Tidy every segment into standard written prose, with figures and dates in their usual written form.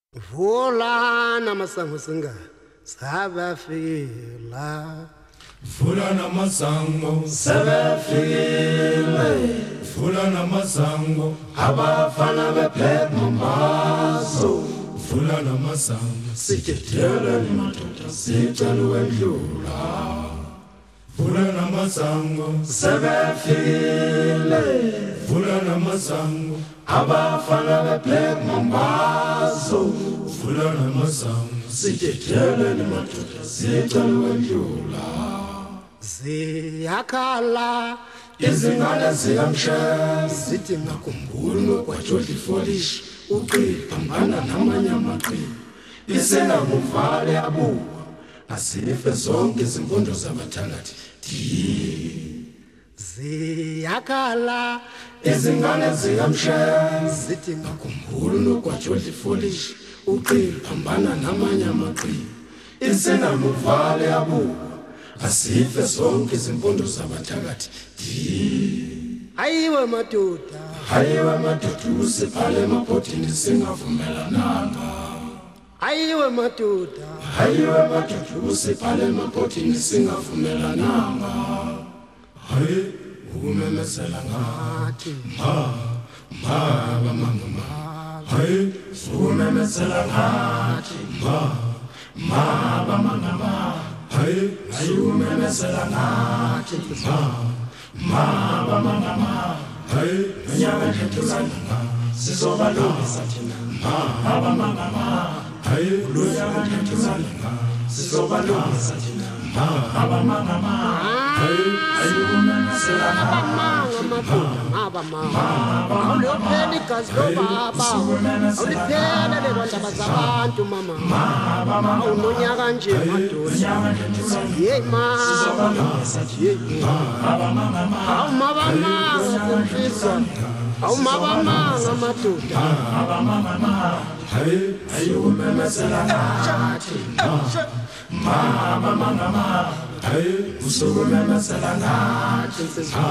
Vulana masango singa sabafila Vulana masango sabafile Vulana masango abafana bephethe mamazo Vulana masango sithethelwe madoda sicela endlula Vulana masango sabafile Vulana masango abafana bephethe mamazo Vulana masango sithethelwe madoda sicela endlula ziyakhala izingane ziyamshaya zithi ngakhumbula nokwajoli folish uqiphambana namanye amaqhinga isena ngumvale abuka asife zonke izimfundo zabathakathi ziyakhala izingane ziyamshaya zithi ngakhumbula nokwajoli folish uqiphambana namanye amaqhinga isena ngumvale abuka asife zonke izimfundo zabathakathi hayiwe madoda usiphale emabhodini singavumelananga hayiwe madoda usiphale emabhodini singavumelananga Hayi umemezela ngathi mama Hayi umemezela ngathi mama Hayi umemezela ngathi mama Hayi nyaka ngethulalanga sizobalungisa thina mama Hayi nyaka ngethulalanga sizobalungisa thina mama Hayi umemezela ngathi mama awuliphela igazi lobaba awuliphela lebandaba zabantu mama awunonyaka nje madoda yeyi mama awumabamanga kumfiswa awumabamanga madoda Hayi umemezela ngathi mama Hayi usumemezela ngathi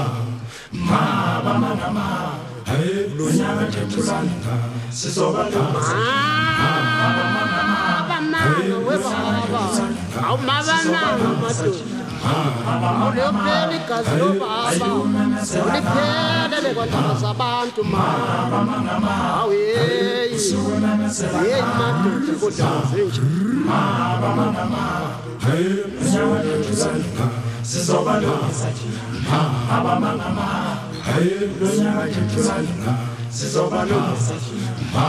mama Hayi lonyaka ngethulalanga sizobalungisa abamanga webaba awumabamanga madoda awuliphela igazi lobaba awuliphela lebandaba zabantu mama aweyi yeyi madoda kodwa zenje Hayi sizobalungisa thina Hayi lonyaka ngethulalanga sizobalungisa thina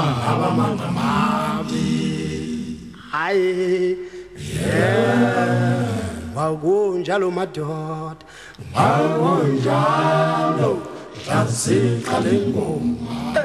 hayi wakunjalo madoda wakunjalo ngasiqala ingoma